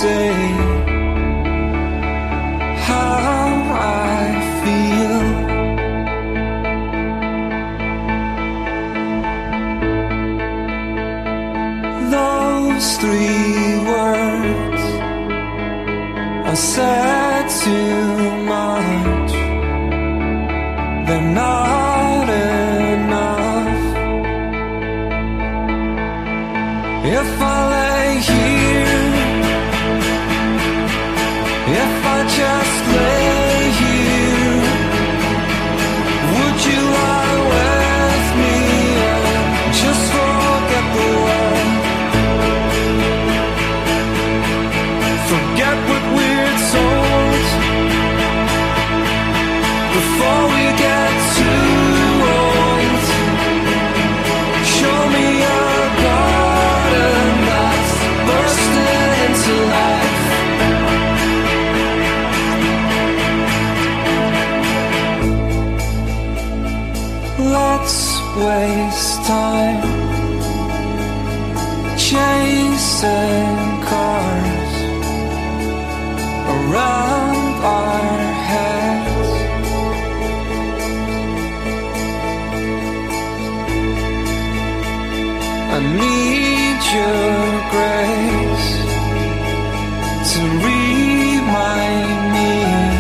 say how I feel. Those 3 words are said too much. They're not enough. If I lay here, if I just lay here, would you lie with me and just forget the world? Forget what we're told before we get too old. Show me a garden that's bursting into life. Let's waste time chasing cars around our heads. I need your grace to remind me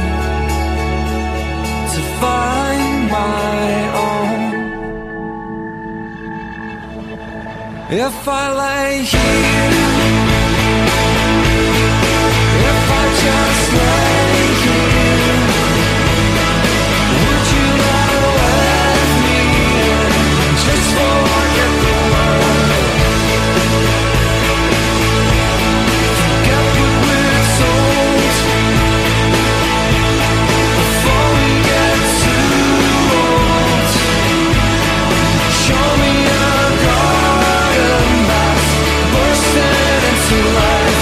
to find my own. If I lay here, if I just lay here, would you lie with me and just forget the world? Forget what we're told before we get too old. Show me a garden that's bursting into life.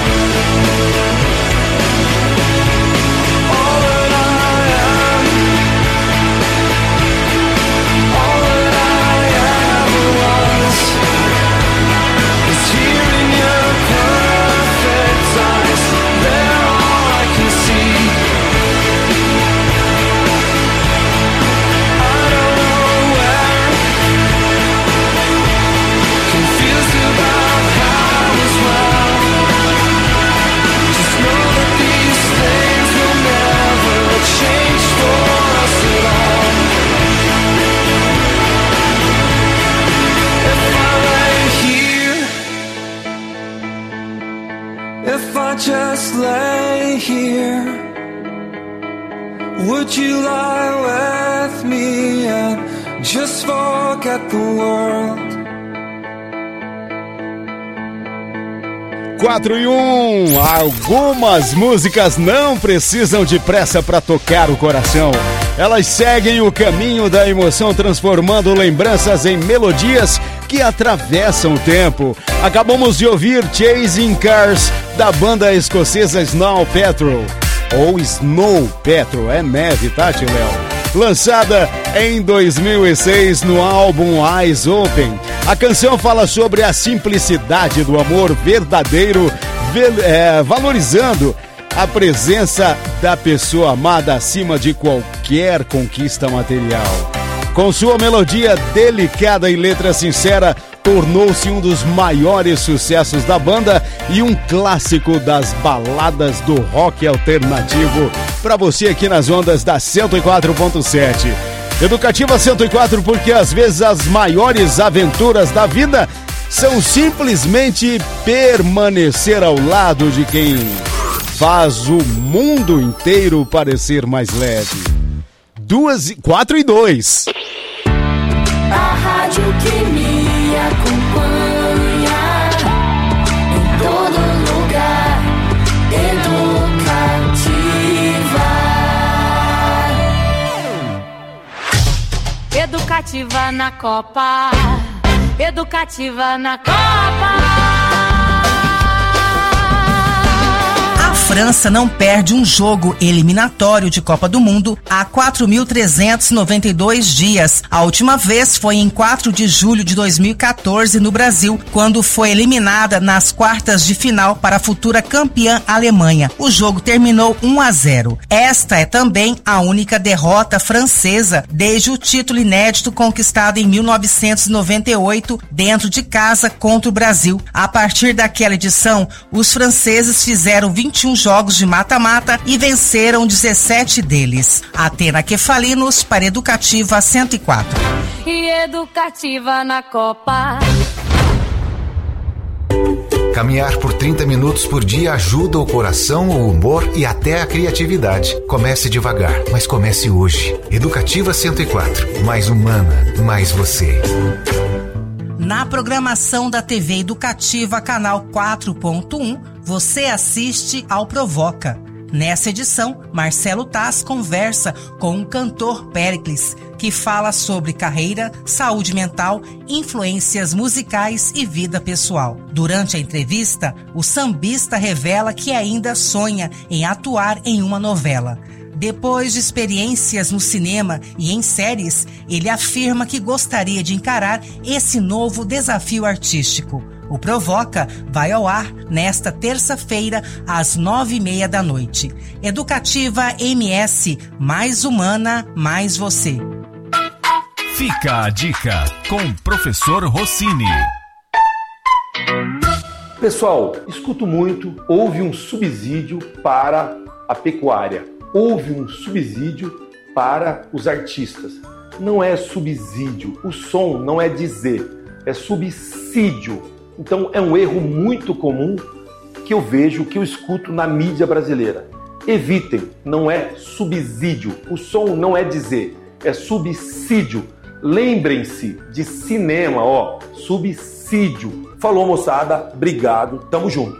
All that I am, all that I ever was, is here in your perfect eyes. They're all I can see. I don't know where, confused about how as well. Just know that these things will never change for us at all. If I lay here, if I just lay here, would you lie with me and just forget the world? 4-1. Algumas músicas não precisam de pressa para tocar o coração. Elas seguem o caminho da emoção, transformando lembranças em melodias que atravessam o tempo. Acabamos de ouvir Chasing Cars, da banda escocesa Snow Patrol. Ou Snow Patrol, é neve, tá, tio Léo? Lançada em 2006 no álbum Eyes Open. A canção fala sobre a simplicidade do amor verdadeiro, valorizando a presença da pessoa amada acima de qualquer conquista material. Com sua melodia delicada e letra sincera, tornou-se um dos maiores sucessos da banda e um clássico das baladas do rock alternativo para você aqui nas ondas da 104.7. Educativa 104, porque às vezes as maiores aventuras da vida são simplesmente permanecer ao lado de quem faz o mundo inteiro parecer mais leve. 4-2. A rádio que me acompanha em todo lugar, educativa. Educativa na Copa, educativa na Copa. França não perde um jogo eliminatório de Copa do Mundo há 4.392 dias. A última vez foi em 4 de julho de 2014 no Brasil, quando foi eliminada nas quartas de final para a futura campeã Alemanha. O jogo terminou 1-0. Esta é também a única derrota francesa desde o título inédito conquistado em 1998 dentro de casa contra o Brasil. A partir daquela edição, os franceses fizeram 21 jogos de mata-mata e venceram 17 deles. Atena Kefalinos para Educativa 104. E Educativa na Copa. Caminhar por 30 minutos por dia ajuda o coração, o humor e até a criatividade. Comece devagar, mas comece hoje. Educativa 104. Mais humana, mais você. Na programação da TV Educativa, canal 4.1, você assiste ao Provoca. Nessa edição, Marcelo Taz conversa com o cantor Péricles, que fala sobre carreira, saúde mental, influências musicais e vida pessoal. Durante a entrevista, o sambista revela que ainda sonha em atuar em uma novela. Depois de experiências no cinema e em séries, ele afirma que gostaria de encarar esse novo desafio artístico. O Provoca vai ao ar nesta terça-feira, às 9h30 da noite. Educativa MS, mais humana, mais você. Fica a dica com o professor Rossini. Pessoal, escuto muito, houve um subsídio para a pecuária, houve um subsídio para os artistas. Não é subsídio, o som não é dizer, é subsídio. Então é um erro muito comum que eu vejo, que eu escuto na mídia brasileira. Evitem, não é subsídio, o som não é dizer, é subsídio. Lembrem-se de cinema, subsídio. Falou, moçada, obrigado, tamo junto.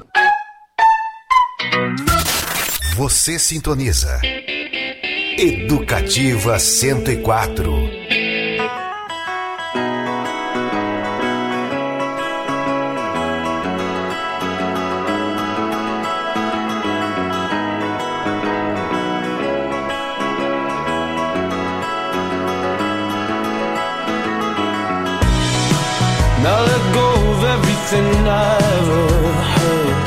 Você sintoniza Educativa 104. Now let go of everything I ever heard,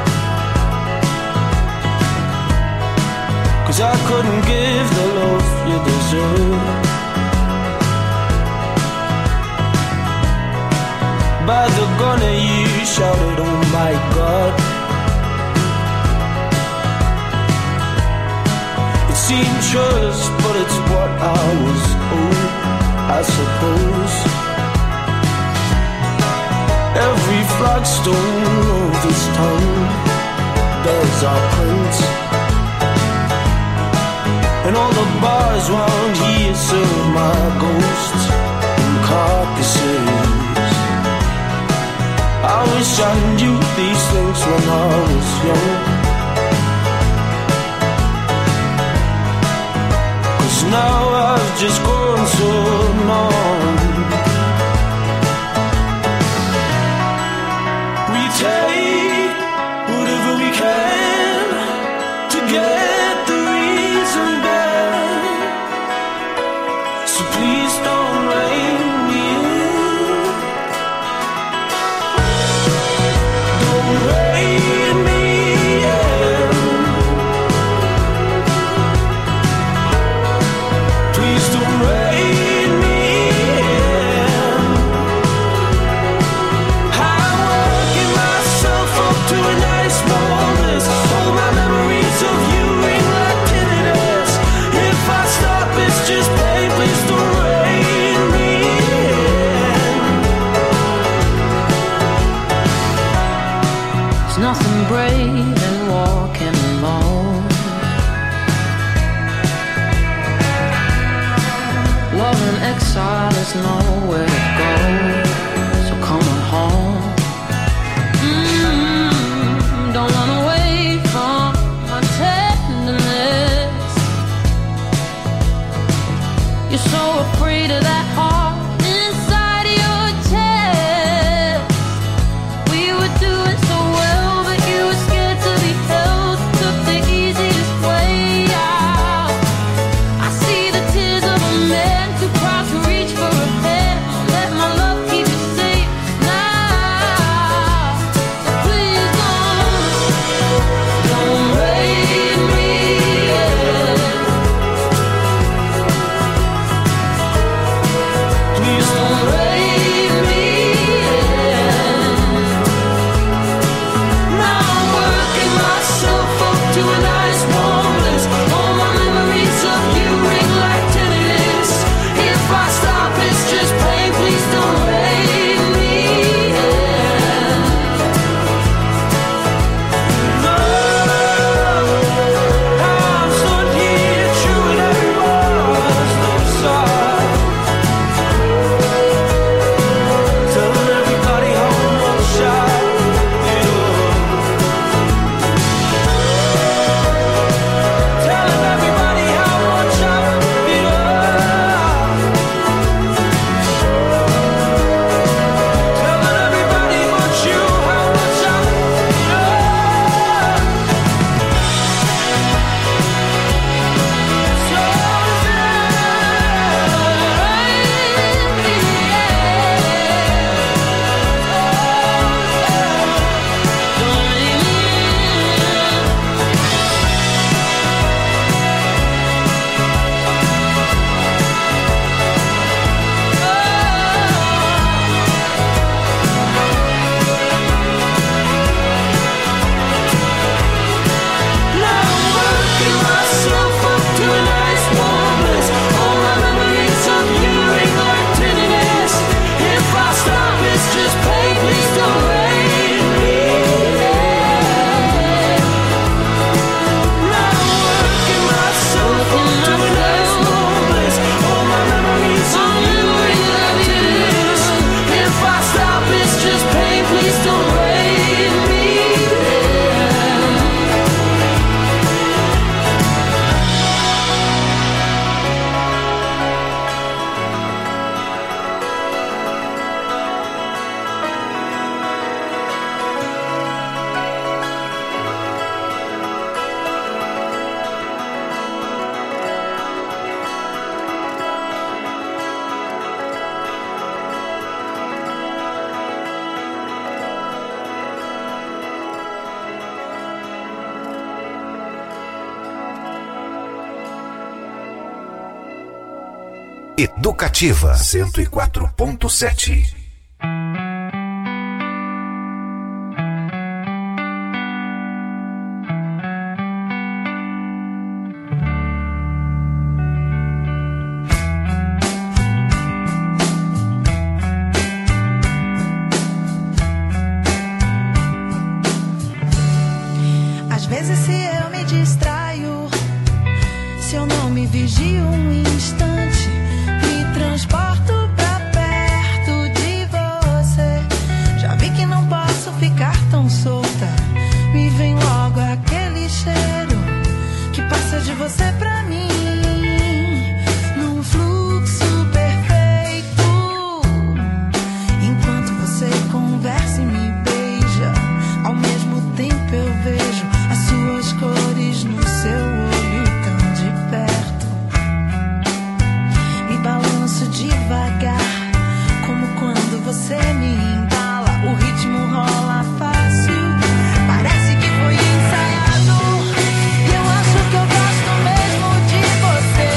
'cause I couldn't give the love you deserve. By the gun you shouted, oh my God. It seemed just, but it's what I was owed, I suppose. Every flagstone of this town bears our prints, and all the bars round here serve my ghosts and carcasses. I wish I knew these things when I was young, 'cause now I've just grown so numb. Take whatever we can to get the reason back, so please don't rein me in. Don't rein me in. Please don't rein me in. To a nice moment, all my memories of you ring like tinnitus. If I stop, it's just pain. Please don't rein me in. There's nothing brave in walking alone. Love in exile is nowhere to go, so come on home. Don't run away from my tenderness. You're so afraid of that heart inside your chest. We were doing so well, but you were scared to be held, to Educativa 104.7. Às vezes se eu me distraio, se eu não me vigio um instante, me transporto pra perto de você. Já vi que não posso ficar tão solta, me vem logo aquele cheiro que passa de você pra mim, num fluxo perfeito. Enquanto você conversa e me beija, ao mesmo tempo eu vejo as suas cores no seu olho tão de perto. Me balanço devagar, como quando você me embala. O ritmo rola fácil, parece que foi ensaiado. E eu acho que eu gosto mesmo de você,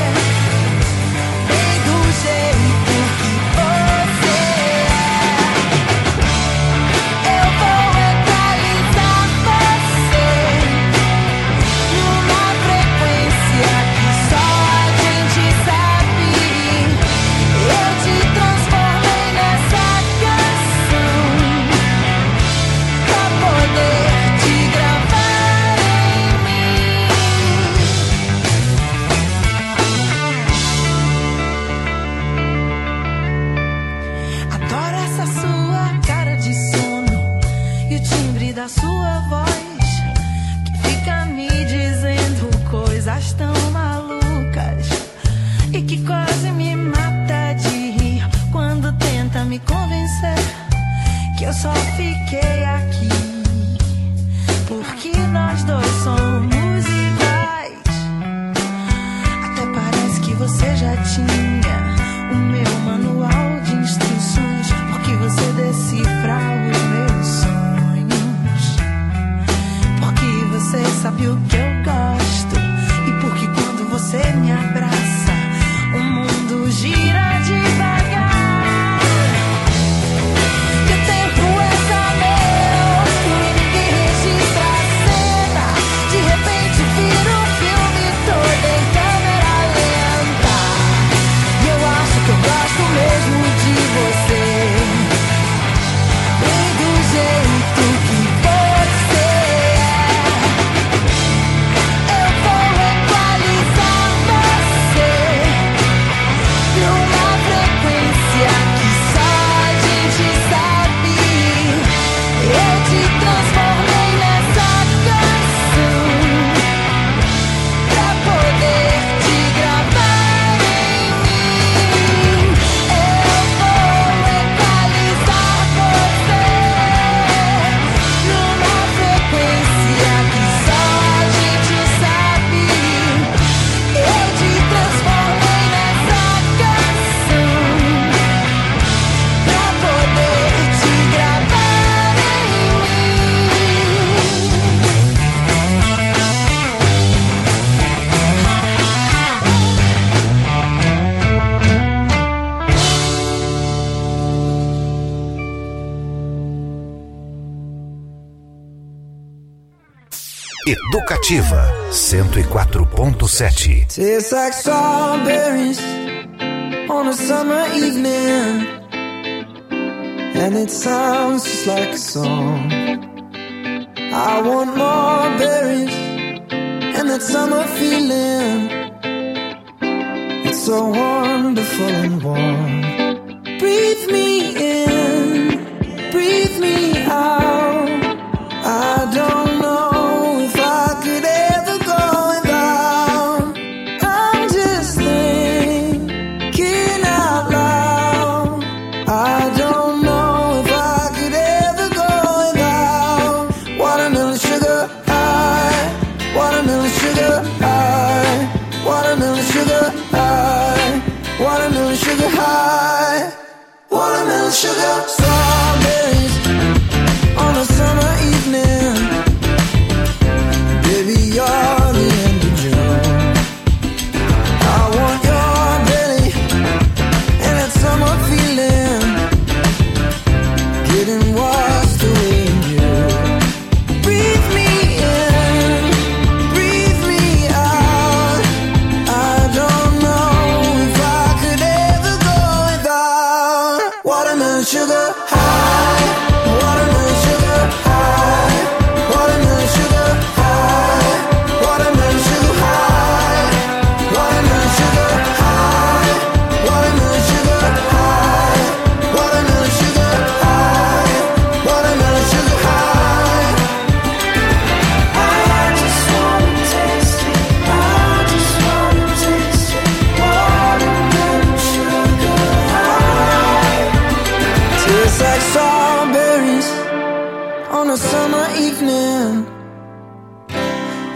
bem do jeito que você é. Eu vou equalizar você numa frequência que só a gente sabe. Eu te transformei nessa canção pra poder te gravar em mim. Adoro essa sua cara de sono e o timbre da sua voz, que fica me dizendo coisas tão malucas e que quase me mata de rir quando tenta me convencer que eu só fiquei aqui porque nós dois somos iguais. Até parece que você já tinha o meu manual de instruções, porque você decifra os meus sonhos, porque você sabe o que eu gosto e porque quando você me abraça o mundo gira devagar. Que o tempo é só meu e ninguém registra a cena. De repente vira um filme todo em câmera lenta. E eu acho que eu gosto mesmo de você, bem do jeito que você é. Eu vou equalizar você numa frequência que só a gente sabe. Eu te transformei nessa canção pra poder te gravar em mim. Eu vou equalizar você numa frequência que só a gente sabe. Eu te transformei nessa canção pra poder te gravar em Educativa 104.7. Tastes like strawberries on a summer evening, and it sounds just like a song. I want more berries and that summer feeling. It's so wonderful and warm. Breathe me in, breathe me out. I don't know if I could ever go without. I'm just thinking out loud. I don't know if I could ever go without. Watermelon sugar high, watermelon sugar high, watermelon sugar high, watermelon sugar high, watermelon sugar. Strawberries on a summer evening. Baby, you're the end of June. I want your belly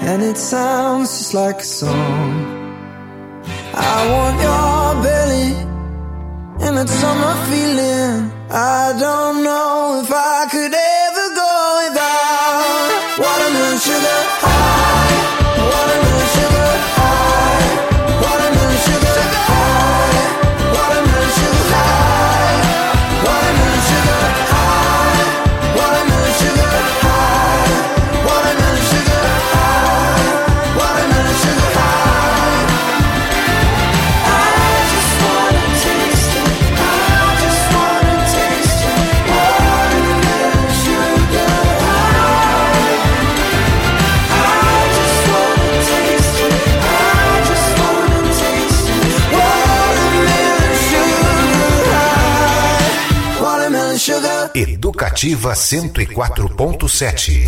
and it sounds just like a song. I want your belly and that summer feeling. I don't know if I could ever go without watermelon sugar high, watermelon sugar high, watermelon sugar high, watermelon sugar high, watermelon sugar high, watermelon sugar high, watermelon sugar high, watermelon sugar high. I just wanna taste it, I just wanna taste it, watermelon sugar high. I just wanna taste it, I just wanna taste it, watermelon sugar high, watermelon sugar. Educativa 104.7.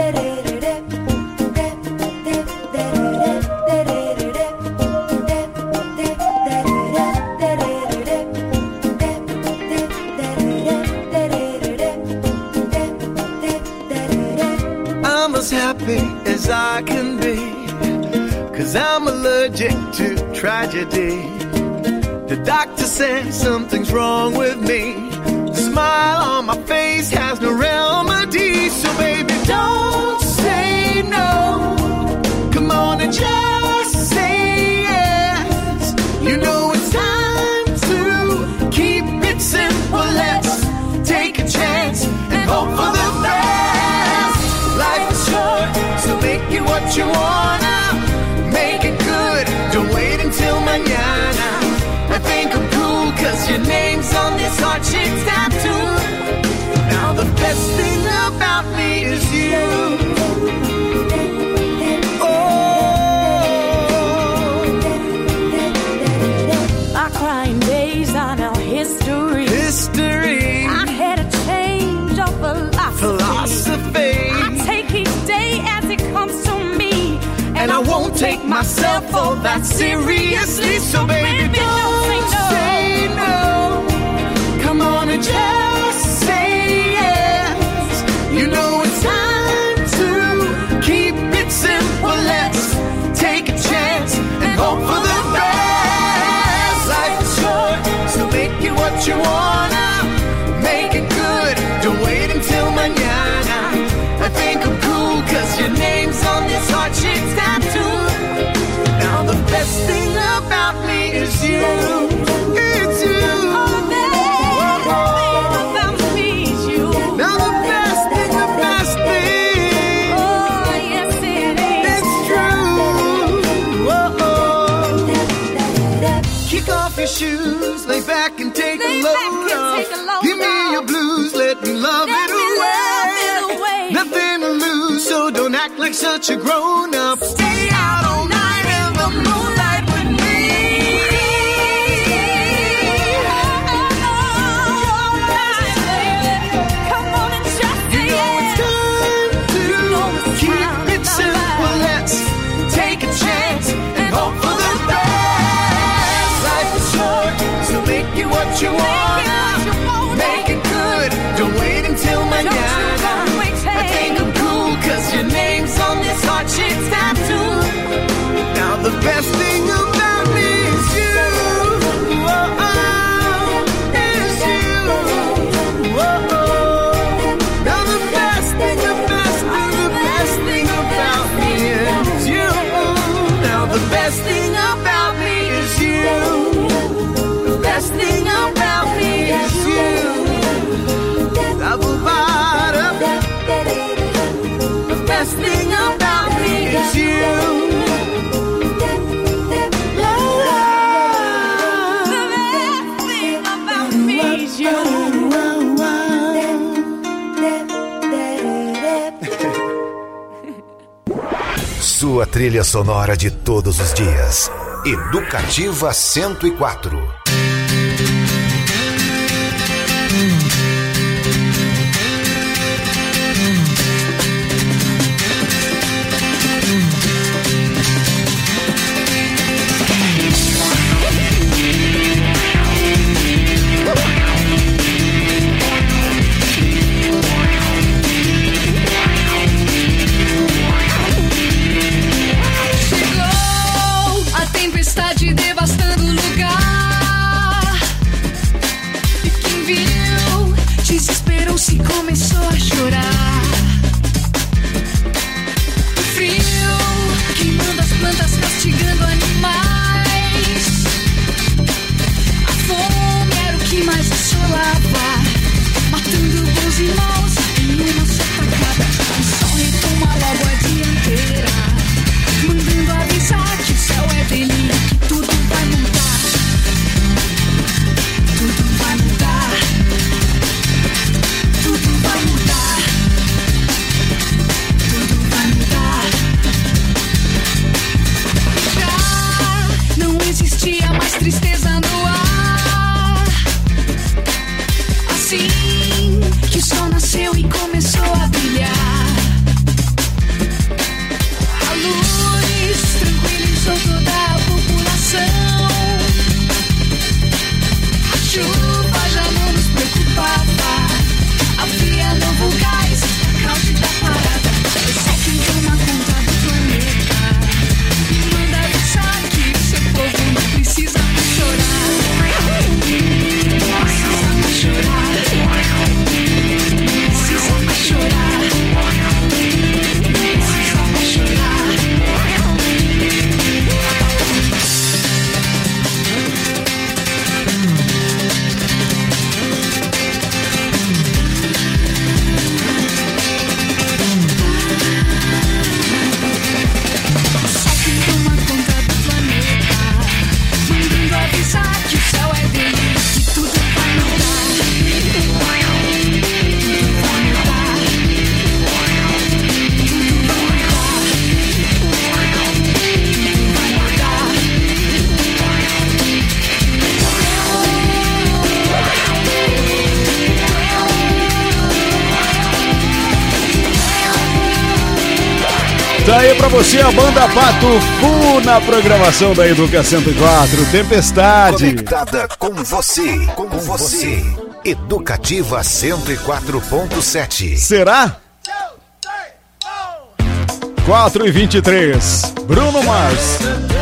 I'm as happy as I can be, 'cause I'm allergic to tragedy. The doctor said something's wrong with me. The smile on my face has no remedy. So baby, don't say no. Come on and just say yes. You know it's time to keep it simple. Let's take a chance and hope for the best. Life is short, so make it what you wanna. Make it good, don't wait until mañana. I think I'm cool, 'cause your name's on this heart shape tattoo. Now the best thing about me is you. My crying days are now history. History, I had a change of philosophy, I take each day as it comes to me, and I won't take myself all that seriously. So baby, don't say no. Come on and just say yes. You know it's time to keep it simple. Let's take a chance and hope for the best. Life is short, so make it what you wanna. Make it good, don't wait until mañana. I think I'm cool, 'cause your name's on this heart-shaped tattoo. Now the best thing about me is you. It's you. all of that. About me is you. Now the best thing, the best thing. Oh, yes it is. It's true. Kick off your shoes, lay back and take Lay a back load and off. take a load Give me off. your blues, let me love Let it me away. love it away. Nothing to lose, so don't act like such a grown up. Stay out all night in the moonlight with me. Come on and just You say know it's yes. time to keep it simple. Let's take a chance and hope for the best. Life is short, so make it what you wanna. Make it good, don't wait until mañana. I think I'm cool, 'cause your name's on this heart-shaped tattoo. Now the best thing about me is you. Oh, is you. Oh, now the best thing, the best thing, the best thing about me is you. Now the best thing about me is you. The best thing about me is you. The best thing about me is you. The best thing about me is you. Sua trilha sonora de todos os dias. Educativa 104. de mãos em uma só tacada. O sol retoma logo a dianteira, mandando avisar que o céu é dele, que tudo vai mudar. Tudo vai mudar. Tudo vai mudar. Tudo vai mudar. Já não existia mais tristeza no ar. Assim que o sol nasceu e começou a brilhar, a luz tranquilizou toda a população. A chuva já não nos preocupava, havia novo gás na causa da parada. É só quem toma conta do planeta manda avisar que o seu povo não precisa mais chorar. Não precisa mais chorar. Precisa mais chorar. Precisa mais chorar. Só quem toma conta do planeta mandando avisar que o céu é dele, que tudo vai mudar. Tudo vai mudar. Tá aí pra você a banda Pato Fu na programação da Educa 104, Tempestade. Conectada com você, Educativa 104.7. Será? 4h23, Bruno Mars.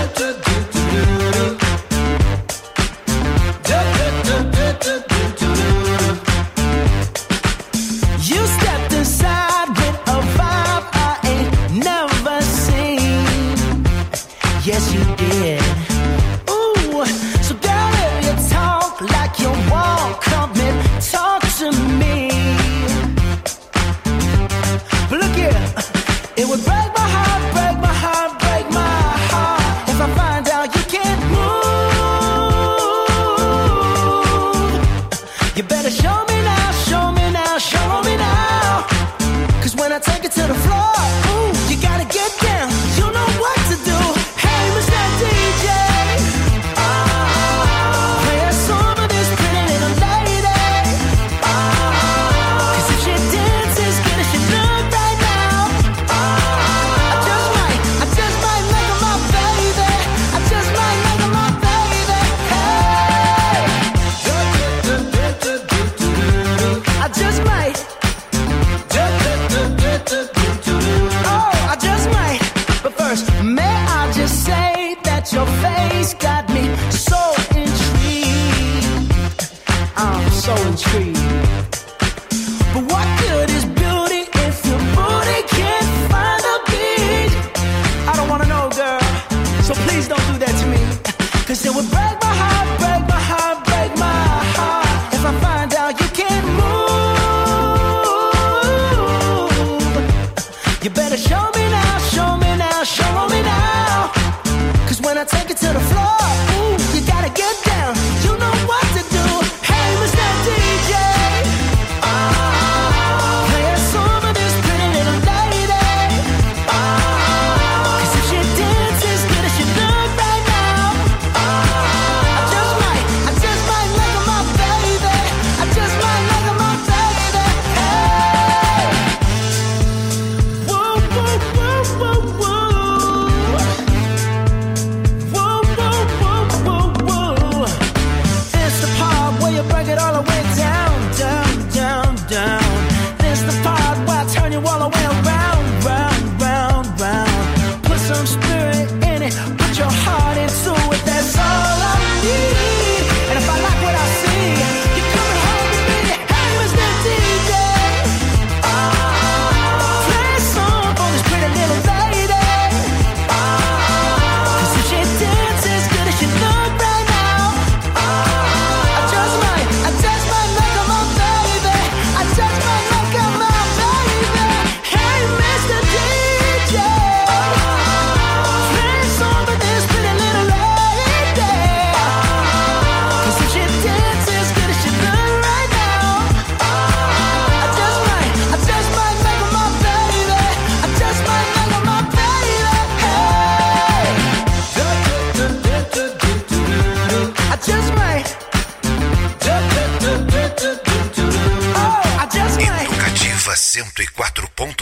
You stepped aside with a vibe I ain't never seen. Yes, you did. Ooh, so girl, if you talk like you walk, come and talk to me. But look here, it would break my heart, break my heart, break my heart if I find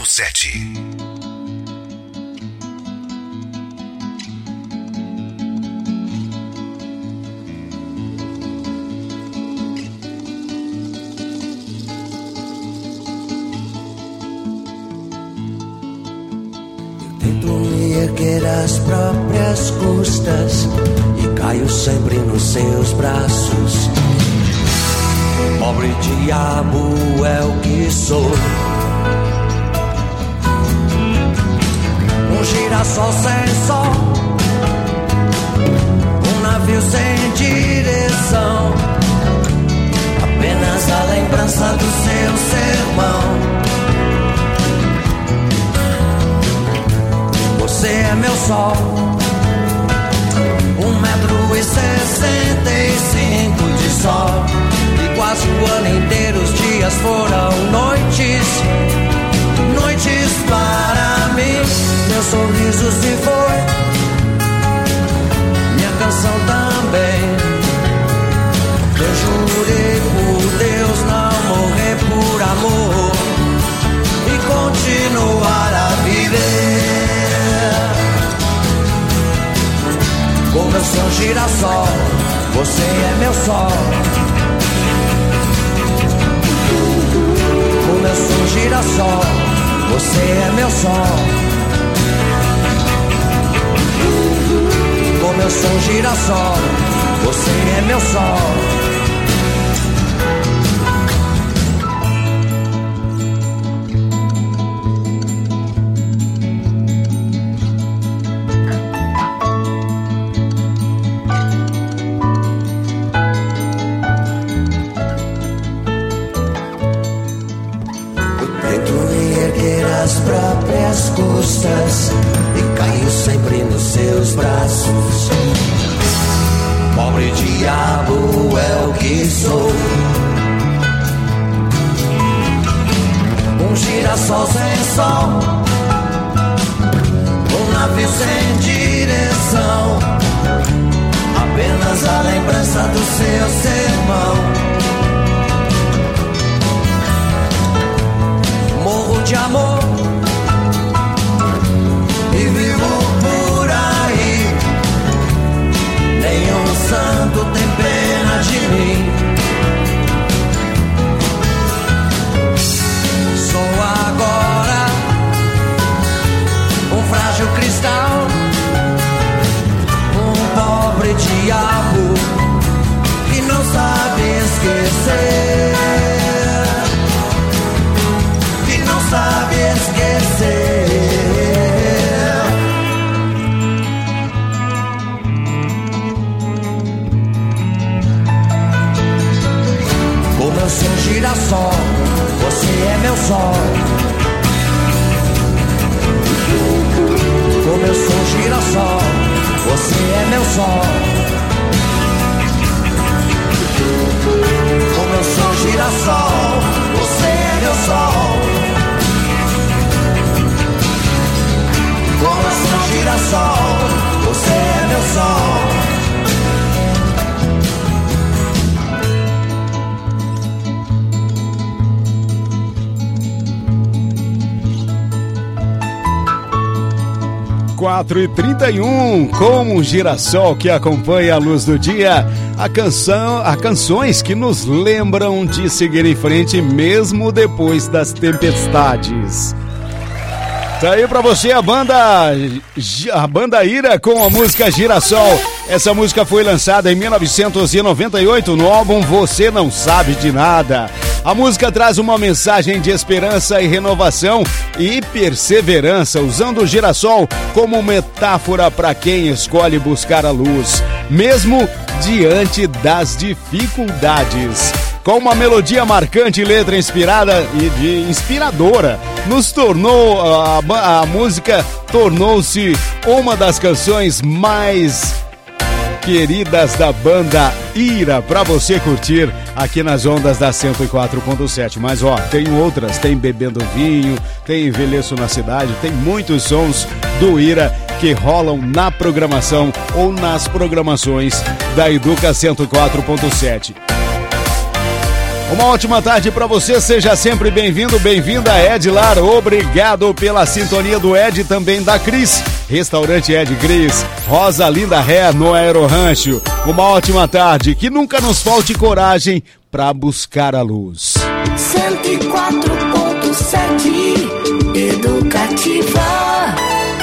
Tento me erguer às próprias custas e caio sempre nos seus braços. Pobre diabo é o que sou. Um girassol sem sol, um navio sem direção, apenas a lembrança do seu sermão. Você é meu sol, 1,65 m de sol, e quase o ano inteiro os dias foram noites, noites para mim. Meu sorriso se foi, minha canção também. Eu jurei por Deus não morrer por amor e continuar a viver. Como eu sou um girassol, você é meu sol. Como eu sou um girassol, você é meu sol. Como eu sou um girassol, você é meu sol. Próprias custas e caio sempre nos seus braços. Pobre diabo é o que sou. Um girassol sem sol, um navio sem direção, apenas a lembrança do seu sermão. Morro de amor e vivo por aí. Nenhum santo tem pena de mim. Sou agora um frágil cristal, um pobre diabo que não sabe esquecer, que não sabe esquecer. Como eu sou um girassol, você é meu sol. Como eu sou um girassol, você é meu sol. Como eu sou um girassol, você é meu sol. Como eu sou um girassol, você é meu sol. Quatro e 31, como um girassol que acompanha a luz do dia, há canções que nos lembram de seguir em frente mesmo depois das tempestades. Tá aí pra você a banda Ira com a música Girassol. Essa música foi lançada em 1998 no álbum Você Não Sabe de Nada. A música traz uma mensagem de esperança e renovação e perseverança, usando o girassol como metáfora para quem escolhe buscar a luz, mesmo diante das dificuldades. Com uma melodia marcante e letra inspirada e inspiradora, a música tornou-se uma das canções mais queridas da banda Ira, pra você curtir aqui nas ondas da 104.7. Mas ó, tem outras, tem Bebendo Vinho, tem Envelheço na Cidade, tem muitos sons do Ira que rolam na programação ou nas programações da Educa 104.7. Uma ótima tarde para você, seja sempre bem-vindo, bem-vinda, Edlar. Obrigado pela sintonia do Ed e também da Cris. Restaurante Ed Cris, Rosa Linda Ré no Aero Rancho. Uma ótima tarde, que nunca nos falte coragem para buscar a luz. 104.7 Educativa.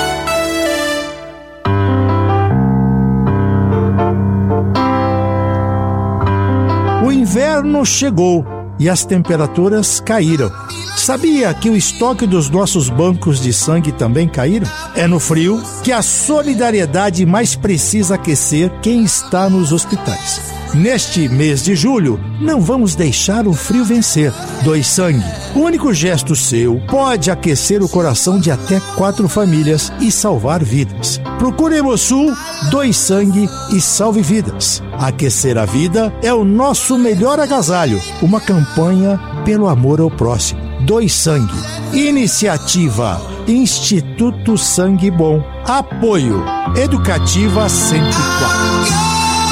O inverno chegou e as temperaturas caíram. Sabia que o estoque dos nossos bancos de sangue também caíram? É no frio que a solidariedade mais precisa aquecer quem está nos hospitais. Neste mês de julho, não vamos deixar o frio vencer. Doe sangue. O único gesto seu pode aquecer o coração de até 4 famílias e salvar vidas. Procure Hemosul, doe sangue e salve vidas. Aquecer a vida é o nosso melhor agasalho. Uma campanha pelo amor ao próximo. Doe sangue. Iniciativa Instituto Sangue Bom. Apoio Educativa 104.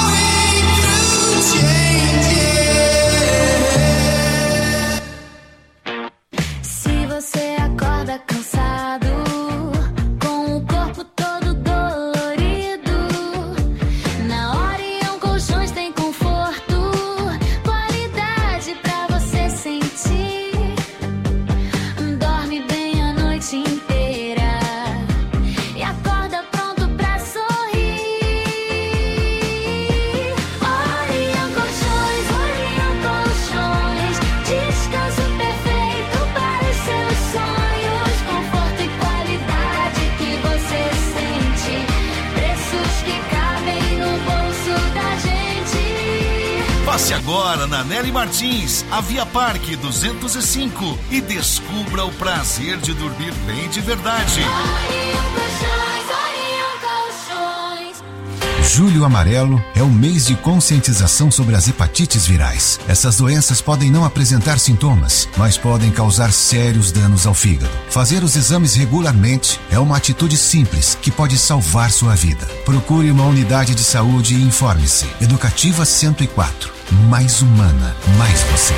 Agora na Nelly Martins, a Via Parque 205 e descubra o prazer de dormir bem de verdade. Julho Amarelo é o mês de conscientização sobre as hepatites virais. Essas doenças podem não apresentar sintomas, mas podem causar sérios danos ao fígado. Fazer os exames regularmente é uma atitude simples que pode salvar sua vida. Procure uma unidade de saúde e informe-se. Educativa 104. Mais humana, mais você.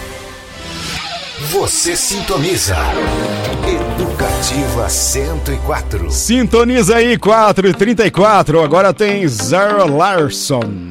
Você sintoniza Educativa 104. Sintoniza aí, 4h34. Agora tem Zara Larsson.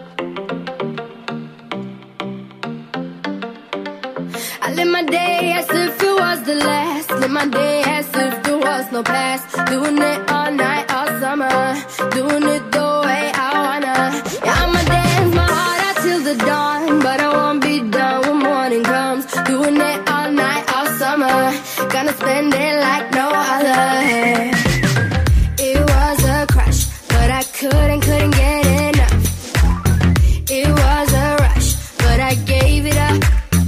I live my day as if it was the last. Live my day as if there was no past. Doing it all night, all summer. Doing it the way I wanna. Yeah, I'ma dance my heart out till the dawn, but I won't be done when morning comes. Doing it all night, all summer. Gonna spend it like no other. It was a crush, but I couldn't get enough. It was a rush, but I gave it up.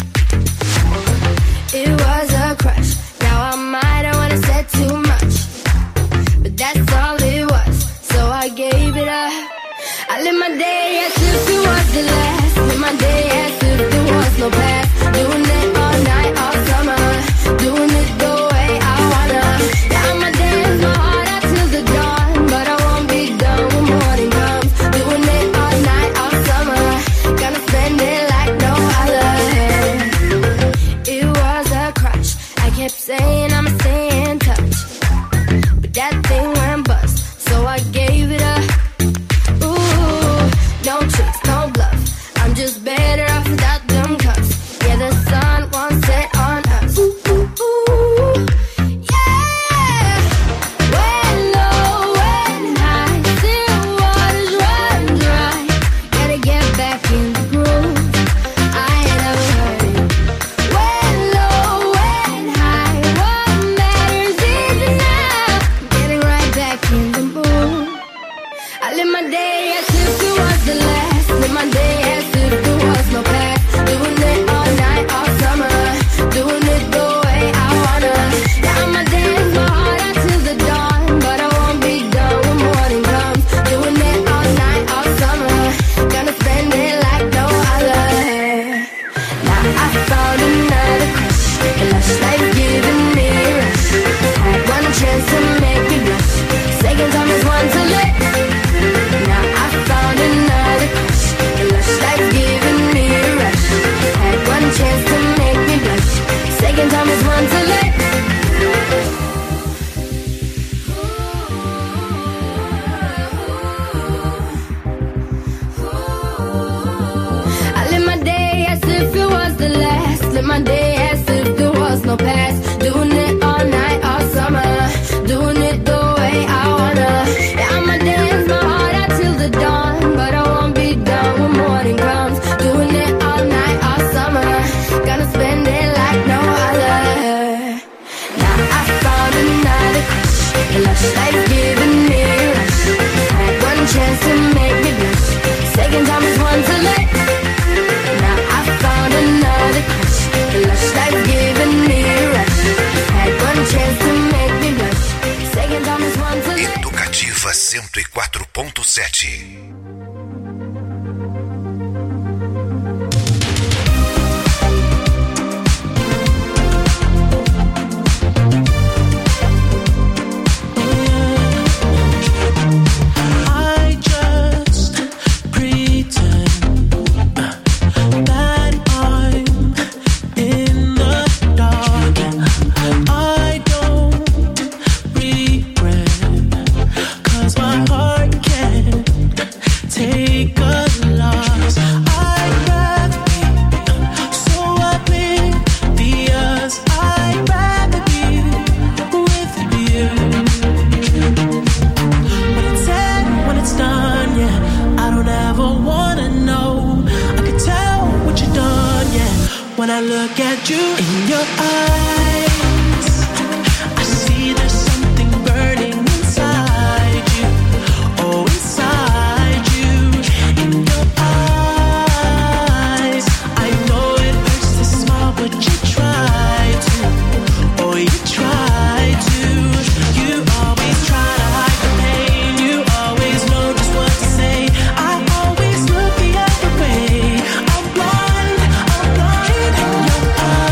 It was a crush. Now I might have wanna said too much, but that's all it was. So I gave it up. I live my day as if it was the last. Live my day as if there was no past. Doing it all night, all summer. Doing it the way I wanna. Yeah, I'ma dance my heart out till the dawn, but I won't be done when morning comes. Doing it all night, all summer. Gonna spend it like no other. It was a crush. I kept saying I'ma stay in touch, but that thing went bust, so I gave it up. Ooh, no my day as if there was no past. Doing it all night, all summer. Doing it the way I wanna. Yeah, I'ma dance my heart out till the dawn, but I won't be done when morning comes. Doing it all night, all summer. Gonna spend it like no other. Now I found another crush. The lush life's giving me a rush. Had one chance to make me blush. Second time is one to let. Now I found another crush. The lush life's giving me a rush. Had one chance to make me blush. Second time is one to let. Educativa 104.7. When I look at you in your eyes, I see there's something burning inside you. Oh, inside you, in your eyes. I know it hurts to smile, but you try to. Oh, you try to. You always try to hide the pain. You always know just what to say. I always look the other way. I'm blind, I'm blind. Your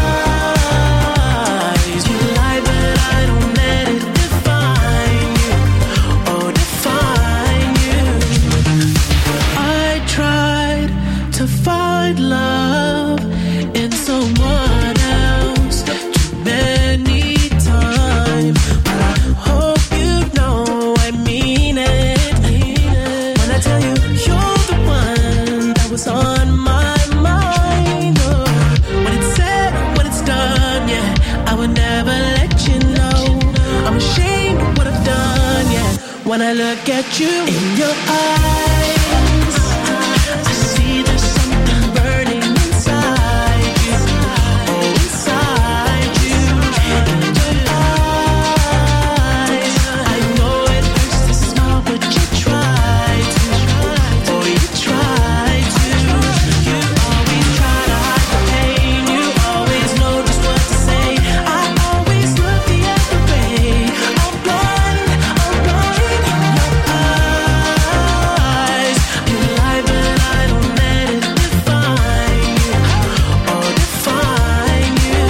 eyes, you lie, but I don't let it define you. Oh, define you. I tried to find love in someone else too many times, but I hope you know I mean it. When I tell you you're the one that was on my mind. Oh, when it's said, when it's done, yeah, I would never let you know. I'm ashamed of what I've done, yeah. When I look at you in your eyes, I see there's something burning inside you. Oh, inside you, in your eyes. I know it hurts to smile, but you try to. Oh, you try to. You always try to hide the pain. You always know just what to say. I always look the other way. I'm blind, I'm blind. Your eyes, you lie, but I don't let it define you. Oh, define you.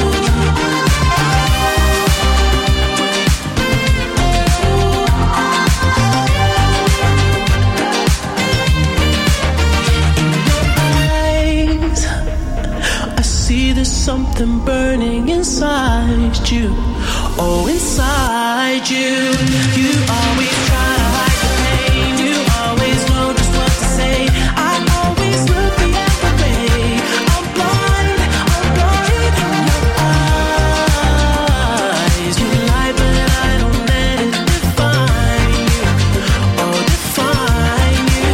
Eyes, I see there's something burning inside you. Oh, inside you. You always try to hide the pain. You always know just what to say. I always look the other way. I'm blind, I'm blind. Your eyes, you lie, but I don't let it define you. Oh, define you.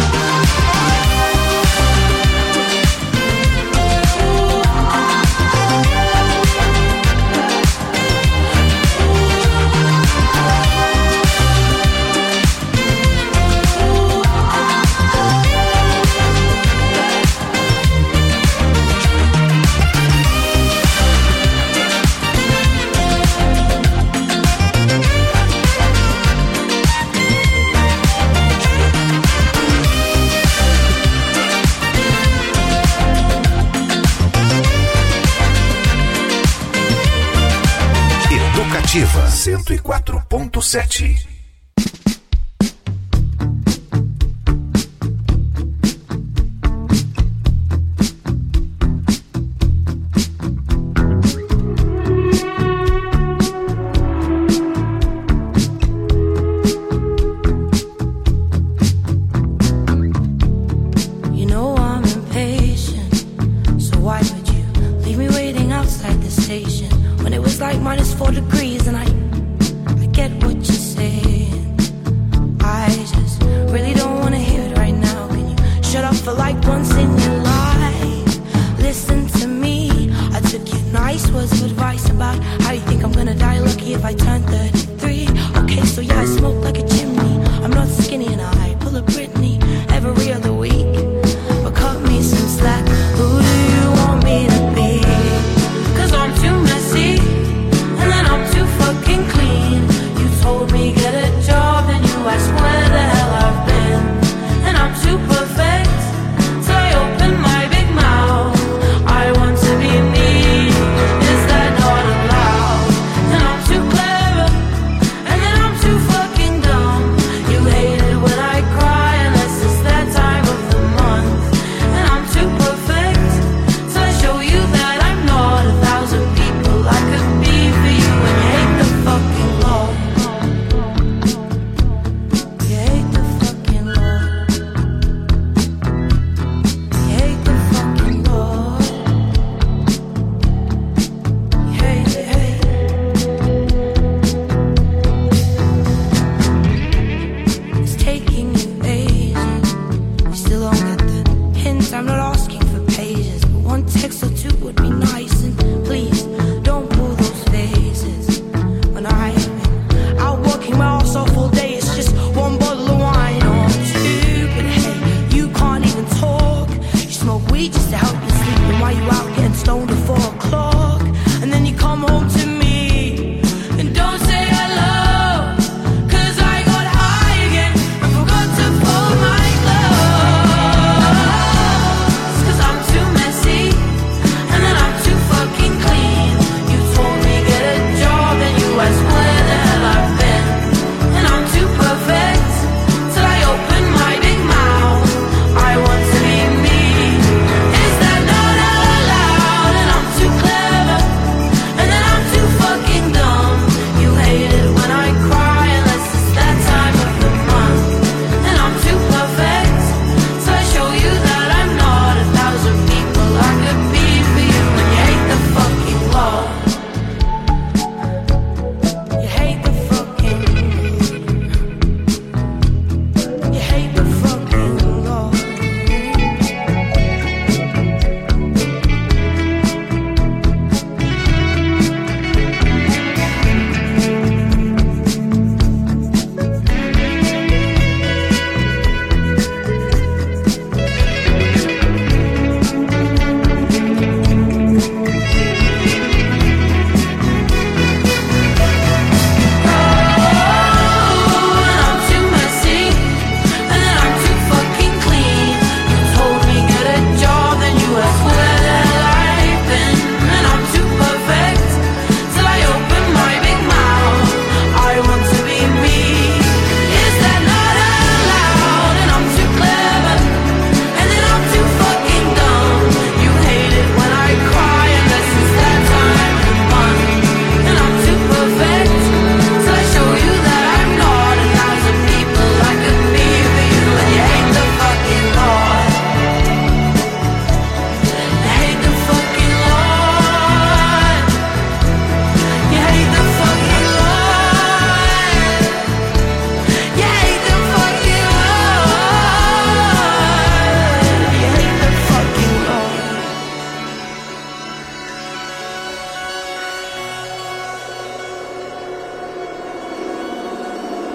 Educativa 104.7. You know I'm impatient, so why would you leave me waiting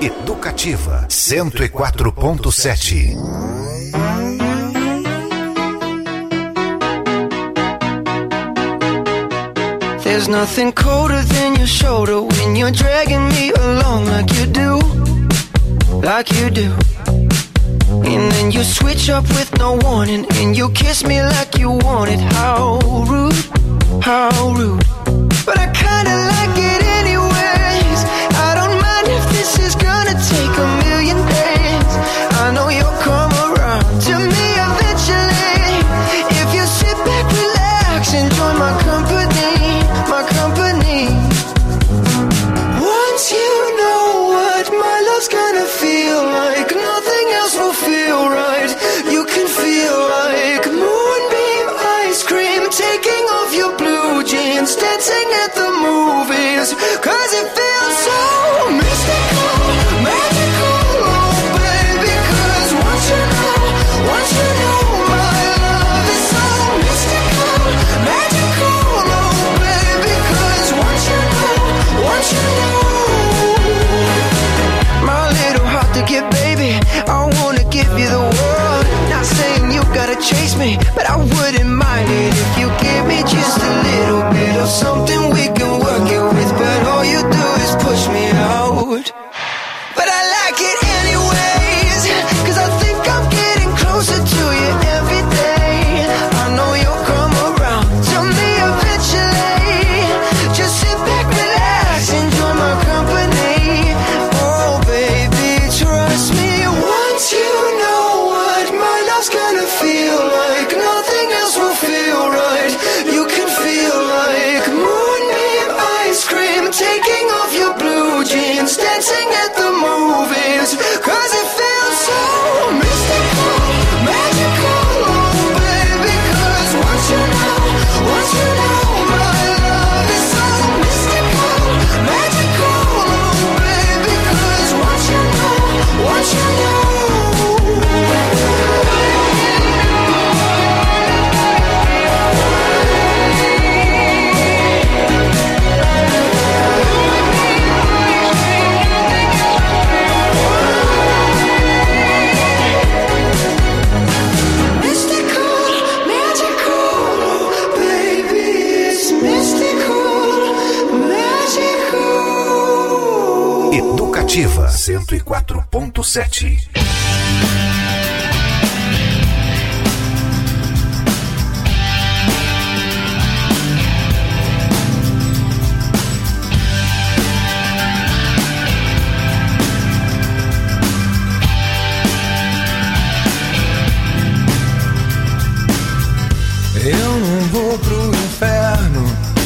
Educativa 104.7. There's nothing colder than your shoulder when you're dragging me along like you do, like you do. And then you switch up with no warning and you kiss me like you want it. How rude, how rude. But I kinda like it anyways. I don't mind if this is gonna take a million days. I know you'll come around to me eventually. If you sit back, relax, enjoy my company, my company. Once you know what my love's gonna feel like, nothing else will feel right. You can feel like moonbeam ice cream, taking off your blue jeans, dancing at the movies, 'cause it feels so mystical, magical, oh baby. 'Cause once you know my love is so mystical, magical, oh baby. 'Cause once you know my little heart to give, baby, I wanna give you the world. Not saying you gotta chase me, but I wouldn't mind it if you give me just a little bit of something we can work it with. But all you do is push me out. But I like it anyways, 'cause I think I'm getting closer to you every day. I know you'll come around to me eventually. Just sit back, relax, enjoy my company. Oh baby, trust me. Once you know what my love's gonna feel like, nothing else will feel right. You can feel like moonbeam ice cream, taking off your blue jeans, dancing at the movies, 'cause it feels so mystical, magical, oh baby. 'Cause once you know my love is so mystical, magical, oh baby. 'Cause once you know Educativa 104.7. Eu não vou pro inferno,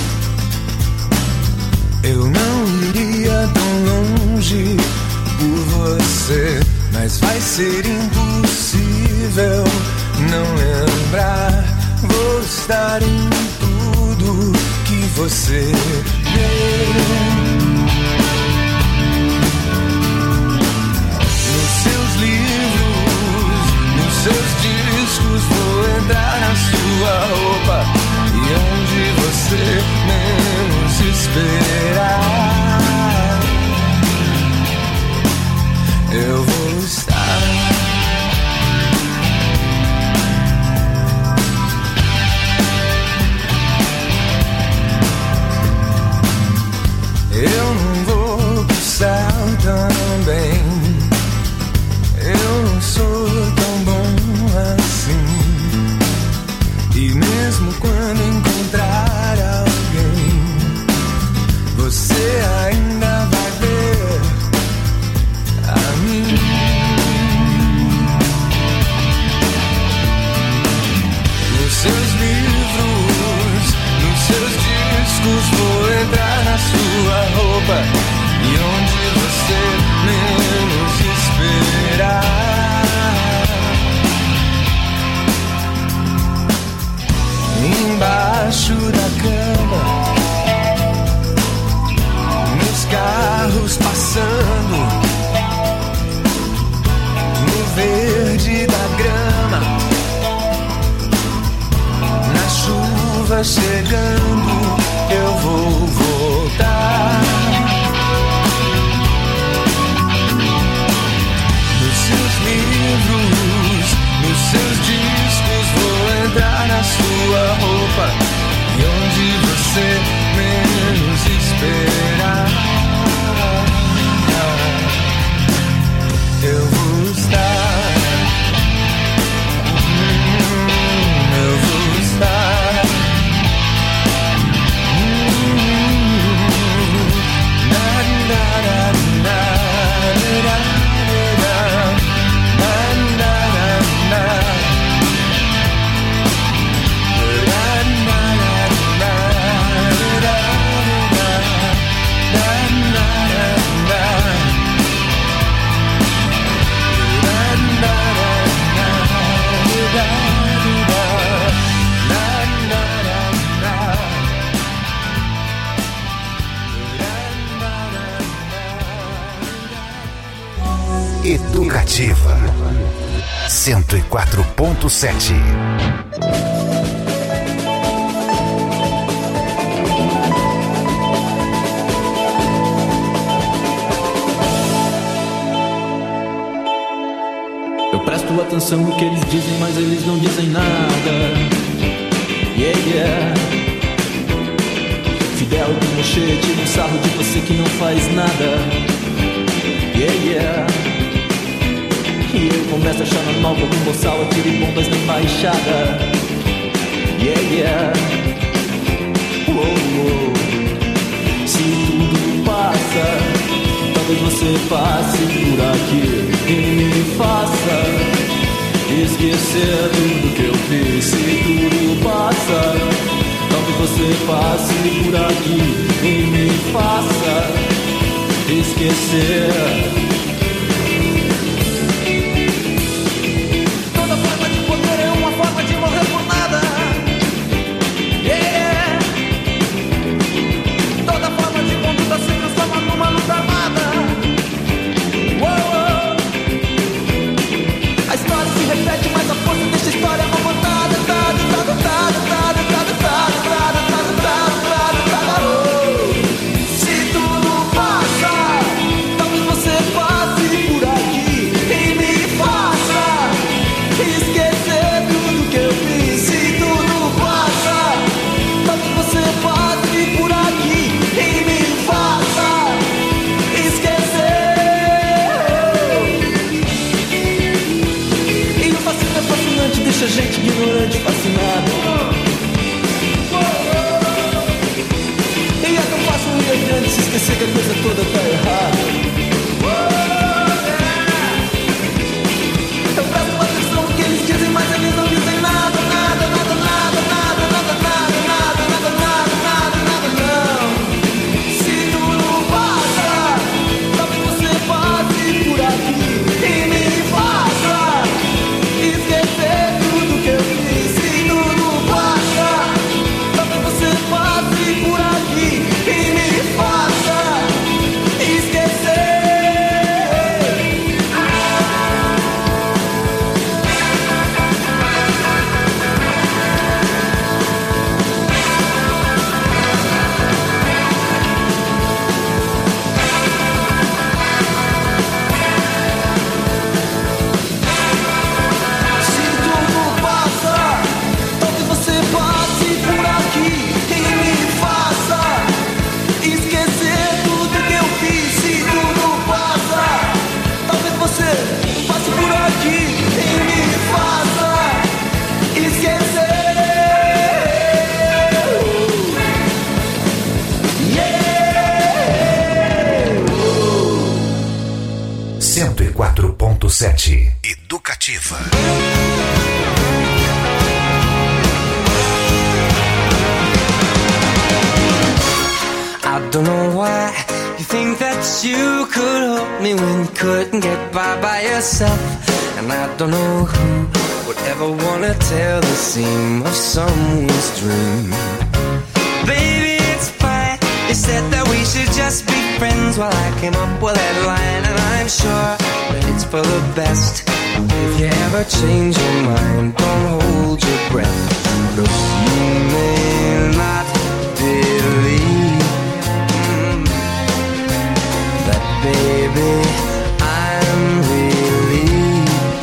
eu não iria tão longe por você, mas vai ser impossível não lembrar. Vou estar em tudo que você deu. Nos seus livros, nos seus discos, vou entrar na sua roupa e onde você menos esperar, eu vou estar. Eu não vou pro céu também, eu não sou tão bom assim. E mesmo quando encontrar alguém, você ainda vai ver a mim. Nos seus livros, nos seus discos, vou entrar na sua roupa e onde você menos esperar, embaixo da cama, nos carros passando, no verde da grama, na chuva chegando, eu vou voltar. Educativa 104.7. Eu presto atenção no que eles dizem, mas eles não dizem nada. Yeah, yeah. Fidel e Pinochet tiram um sarro de você que não faz nada. Yeah, yeah. E eu começo a achar normal que algum boçal atire bombas na embaixada. Yeah, yeah. Uou, uou. Se tudo passa, talvez você passe por aqui e me faça esquecer tudo que eu fiz. Se tudo passa, talvez você passe por aqui e me faça esquecer. Toda forma de poder é uma forma de morrer por nada. Yeah. Toda forma de conduta se transforma numa luta armada. Uou. A história se repete, mas a força desta história é uma montada. Se tudo passa, talvez você passe por aqui e me faça esquecer tudo que eu fiz. Se tudo passa, talvez você passe por aqui e me faça esquecer. E o fascínio é fascinante, deixa a gente ignorante, fascinado. E é tão fácil ir adiante se esquecer que a coisa toda tá errada. Eu presto atenção no que eles dizem, mas eles não dizem nada, nada, nada, nada, nada, nada, nada, nada, nada, nada, nada, nada, não. Se tudo passa, talvez você passe por aqui e me faça esquecer tudo que eu fiz. Se tudo passa, talvez você passe por aqui e me faça esquecer. 104.7 Educativa. I don't know why you think that you could help me when you couldn't get by yourself. And I don't know who would ever wanna tell the seam of someone's dream. Baby, it's fine. You said that we should just be friends while I came up with that line. And I'm sure that it's for the best. If you ever change your mind, don't hold your breath. 'Cause you may not believe that, baby, I'm relieved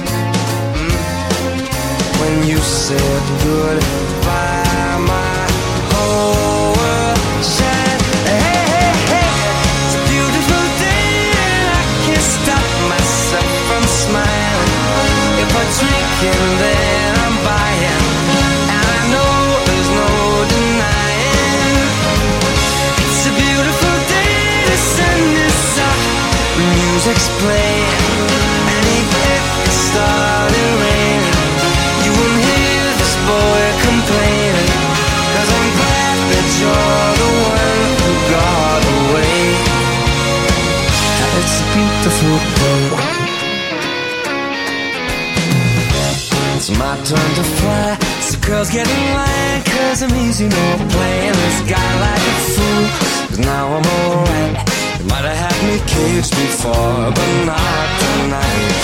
when you said goodbye. My whole world shined. Hey, hey, hey, it's a beautiful day and I can't stop myself from smiling. If I drink and then I'm buying, and I know there's no denying. It's a beautiful day, the sun is up, the music's playing, and even if it started raining, you won't hear this boy complaining. 'Cause I'm glad that you're the one who got away. It's a beautiful day. It's my turn to fly, so girls get in line, 'cause I'm easy, no playing this guy like a fool. 'Cause now I'm alright, You might have had me caged before, but not tonight.